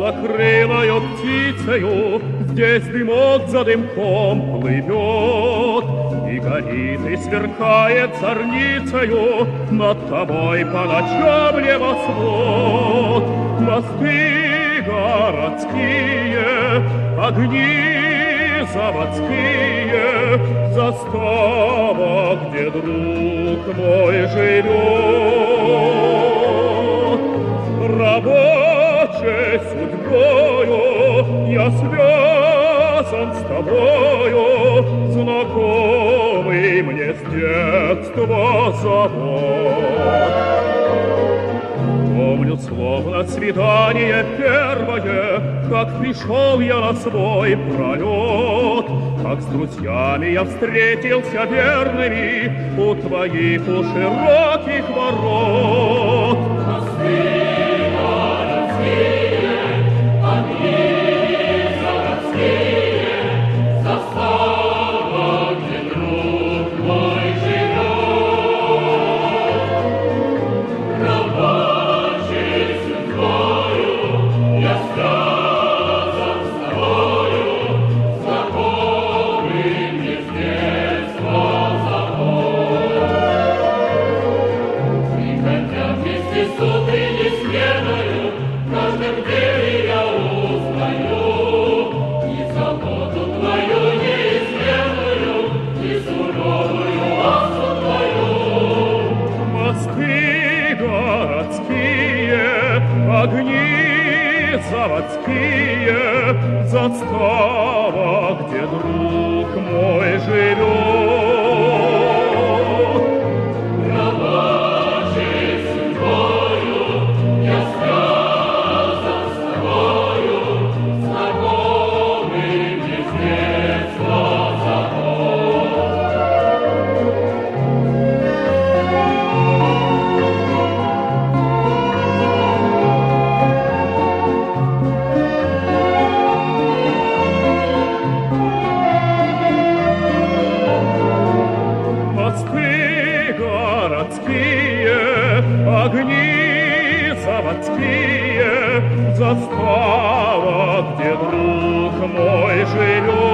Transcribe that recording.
белокрылою птицею здесь дымок за дымком плывет, и горит, и сверкает зорницею над тобой по ночам небосвод. Мосты городские, огни заводские, застава, где друг мой живет. Рабочей судьбою я связан с тобою, знакомый мне с детства завод. Помню, словно свидание первое, как пришел я на свой пролет, как с друзьями я встретился верными у твоих у широких ворот. Огни заводские, застава, где друг мой живет. Рабочей судьбою я связан с тобою, знакомый мне с детства огни заводские, застава, где друг мой живет.